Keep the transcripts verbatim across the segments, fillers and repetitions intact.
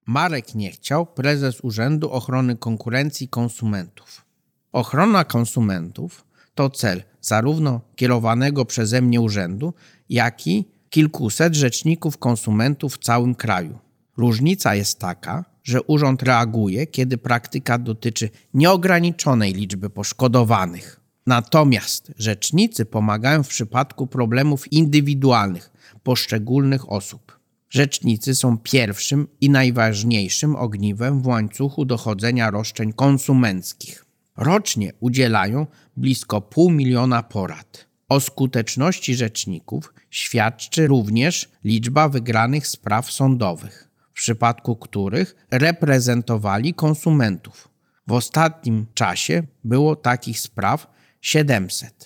Marek Niechciał, prezes Urzędu Ochrony Konkurencji i Konsumentów. Ochrona konsumentów to cel zarówno kierowanego przeze mnie urzędu, jak i kilkuset rzeczników konsumentów w całym kraju. Różnica jest taka, że urząd reaguje, kiedy praktyka dotyczy nieograniczonej liczby poszkodowanych. Natomiast rzecznicy pomagają w przypadku problemów indywidualnych poszczególnych osób. Rzecznicy są pierwszym i najważniejszym ogniwem w łańcuchu dochodzenia roszczeń konsumenckich. Rocznie udzielają blisko pół miliona porad. O skuteczności rzeczników świadczy również liczba wygranych spraw sądowych, w przypadku których reprezentowali konsumentów. W ostatnim czasie było takich spraw siedemset.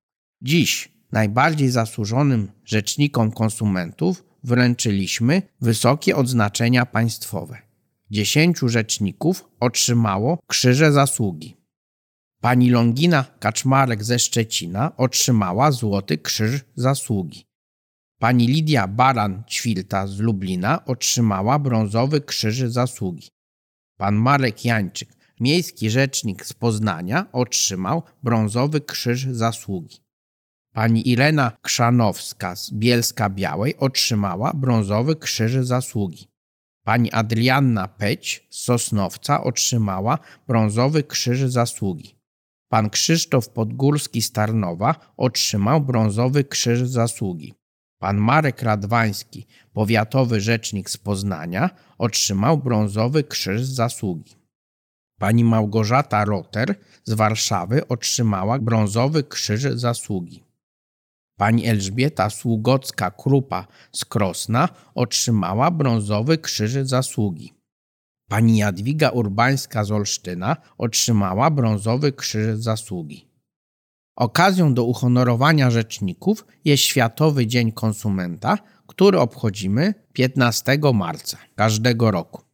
Dziś najbardziej zasłużonym rzecznikom konsumentów wręczyliśmy wysokie odznaczenia państwowe. Dziesięciu rzeczników otrzymało Krzyże Zasługi. Pani Longina Kaczmarek ze Szczecina otrzymała Złoty Krzyż Zasługi. Pani Lidia Baran-Ćwilta z Lublina otrzymała Brązowy Krzyż Zasługi. Pan Marek Jańczyk, miejski rzecznik z Poznania, otrzymał Brązowy Krzyż Zasługi. Pani Irena Krzanowska z Bielska-Białej otrzymała Brązowy Krzyż Zasługi. Pani Adrianna Peć z Sosnowca otrzymała Brązowy Krzyż Zasługi. Pan Krzysztof Podgórski z Tarnowa otrzymał Brązowy Krzyż Zasługi. Pan Marek Radwański, powiatowy rzecznik z Poznania, otrzymał Brązowy Krzyż Zasługi. Pani Małgorzata Roter z Warszawy otrzymała Brązowy Krzyż Zasługi. Pani Elżbieta Sługocka-Krupa z Krosna otrzymała Brązowy Krzyż Zasługi. Pani Jadwiga Urbańska z Olsztyna otrzymała Brązowy Krzyż Zasługi. Okazją do uhonorowania rzeczników jest Światowy Dzień Konsumenta, który obchodzimy piętnastego marca każdego roku.